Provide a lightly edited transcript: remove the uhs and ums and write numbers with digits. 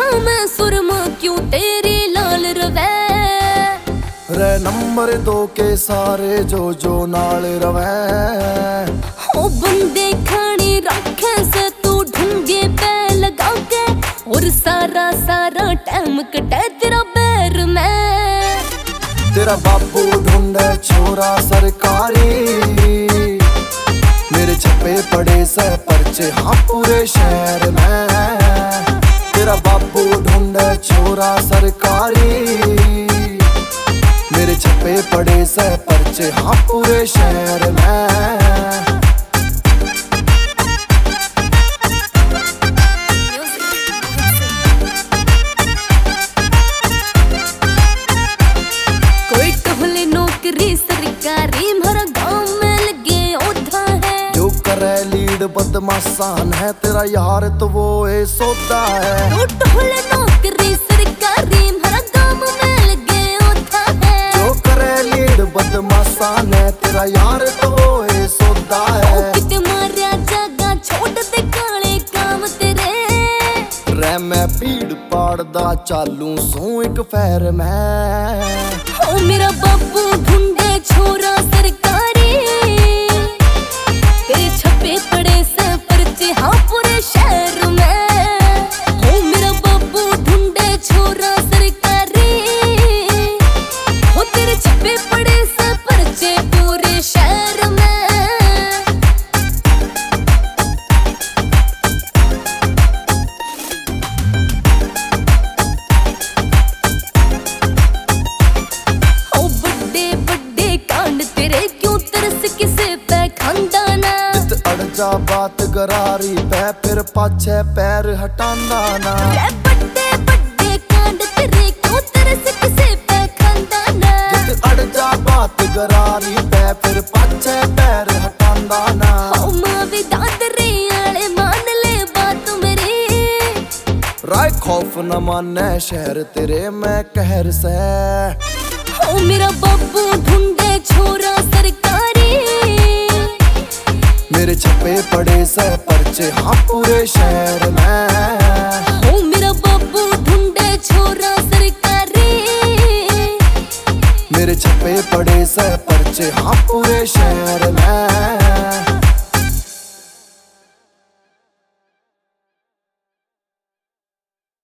देखा मैं सुरमा क्यों तेरी लाल रवै रे नंबर 2 के सारे जो नाल रवै ओ बंदे खानी रखे से तू ढूंगे पे लगा के और सारा टाइम कटे तेरा बैर में तेरा बापू ढूंढे छोरा सरकारी मेरे छपे पड़े से पर्चे हाँ पूरे शहर में तेरा बापू ढूंढे छोरा सरकारी मेरे छपे पड़े से पर्चे हाँ पूरे शहर में सरकारी मेरा गाँव में लगे औधा है जो करे लीड बदमाशान है तेरा यार तो वो है सौदा है नौकरी सरकारी मेरा गाँव में लगे औधा है जो करे लीड बदमाशान है तेरा यार तो वो है सौदा है किते मारिया जगह छोड़ दे काले काम तेरे रे मैं भीड़ पाड़ दा चालू सो एक फैर में ओ मेरा बापू ढूंढे छोरा सरकारी तेरे छपे पड़े से पर्चे हाँ पूरे शहर में ओ मेरा बापू ढूंढे छोरा सरकारी ओ तेरे छपे पड़े से पर्चे पूरे शहर में जा बात करारी पे फिर पाछे पैर हटांदा ना बड़े बड़े कांड तेरे क्यों तरस किसे पे खांदा ना जित अड़ जा बात करारी पे फिर पाछे पैर हटांदा ना ओ मावी दादरे आले मान ले बात मेरी राय खौफ न माने शहर तेरे मैं कहर से ओ मेरा बापू ढूंढे छोरा सरकारी मेरे छपे पड़े से पर्चे हाँ पूरे शहर में ओ मेरा बापू ढूंढे छोरा सरकारी मेरे छपे पड़े से पर्चे हाँ पूरे शहर में।